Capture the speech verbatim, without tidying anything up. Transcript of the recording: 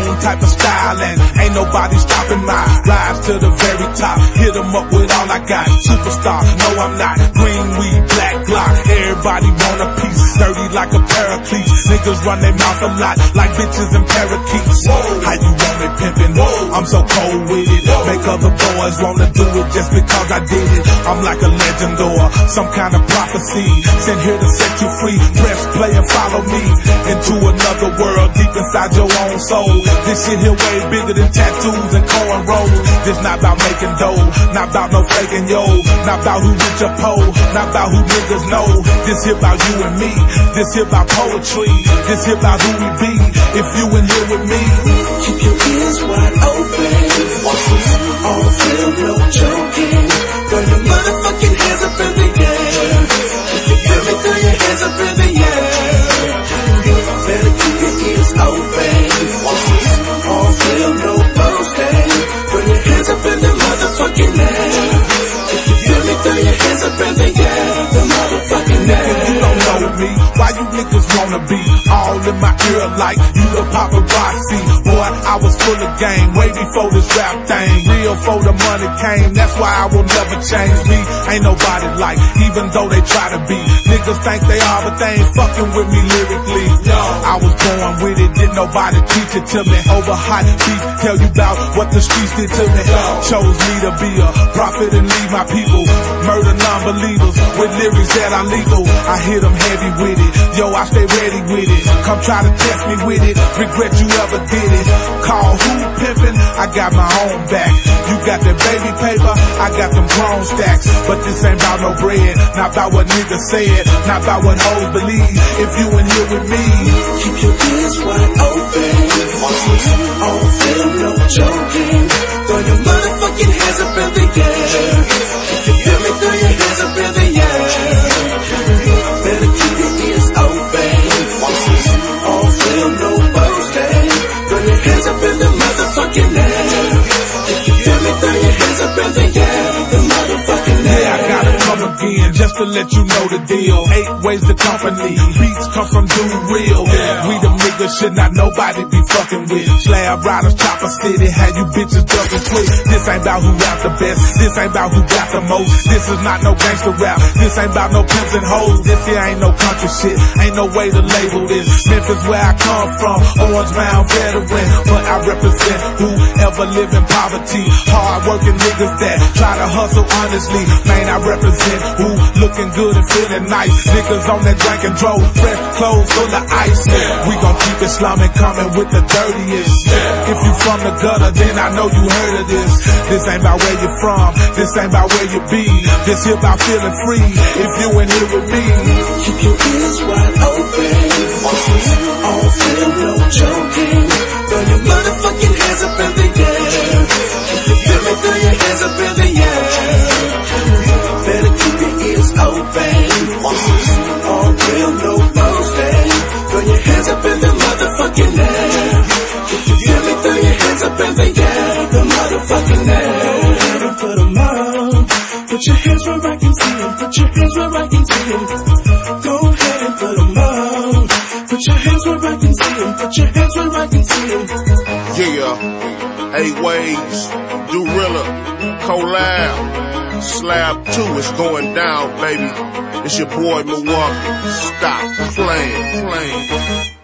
own type of style, and ain't nobody stopping my rise to the very top. Hit 'em up with all I got. Superstar, no I'm not. Green weed, black Glock. Everybody want a piece. Dirty like a paraclete. Niggas run their mouth a lot like bitches and parakeets. Whoa. How you want me pimpin'? Whoa. I'm so cold with it. Whoa. Make other boys wanna do it just because I did it. I'm like a legend or some kind of prophecy. Sent here to set you free. Press play and follow me into another world deep inside your own soul. This shit here way bigger than tattoos and cornrows. This not about making dough, not about no faking yo, not about who rich or poor, not about who niggas know. This here about you and me. This here about poetry. This here about who we be. If you in here with me, keep your ears wide open. This is all real, no joking. Throw your motherfucking hands up in the air. If you feel me, throw your hands up in the air. Better keep your ears open. This is all real, no boasting. Throw your hands up in the motherfucking air. If you feel me, throw your hands up in the air. The motherfucking air. You don't know me. Why you niggas wanna be all in my ear like you the paparazzi? Boy, I was full of game way before this rap thing. Real for the money came, that's why I will never change me. Ain't nobody like, even though they try to be. Niggas think they are, but they ain't fucking with me lyrically. I was born with it, didn't nobody teach it to me. Over hot beat, tell you about what the streets did to me. Chose me to be a prophet and lead my people. Murder non-believers with lyrics that are legal. I hit them heavy with it, yo I stay ready with it. Come try to test me with it, regret you ever did it. Call who pimpin', I got my own back. You got that baby paper, I got them grown stacks. But this ain't about no bread, not about what niggas said, not about what hoes believe. If you in here with me, keep your ears wide open. This is all real, no joking. Throw your motherfucking hands up in the air. If you feel me, throw your hands up in the air. Better keep your ears open. This is all real, no boasting. Throw your hands up in the motherfucking air. If you feel me, throw your hands up in the air. The motherfucking air. Yeah, I gotta come again just to let you know the deal. Eight ways to company. Beats come from Dude Real. Yeah. We the niggas should not nobody be fucking with. Slab riders, chopper city, had you bitches ducking quick. This ain't about who rap the best. This ain't about who got the most. This is not no gangster rap. This ain't about no pimps and hoes. This here ain't no country shit. Ain't no way to label this. Memphis where I come from. Orange Mound veteran. But I represent whoever live in poverty. Hard working niggas that try to hustle honestly. Man, I represent who looking good and feeling nice. Niggas on that drink and drove. Fresh clothes full of ice. We gon' keep Islamic coming with the dirtiest. If you from the gutter, then I know you heard of this. This ain't about where you from. This ain't about where you be. This here about feeling free. If you in here with me, keep your ears wide open. This is all real, no joking. Throw your motherfucking hands up in the air. If you feel me, throw your hands up in the air. Better keep your ears open. This is all real, no boasting. Throw your hands up in the motherfucking air. If you feel me, throw your hands up in the air. The motherfucking air. And put 'em on. Put your hands where I can see 'em. Put your hands where I can see 'em. Go ahead and put 'em on. Put your hands where I can see 'em. Put your hands where I can see 'em. Yeah, eight ways, Dorilla, collab, slab two is going down, baby. It's your boy Milwaukee. Stop playing, playing.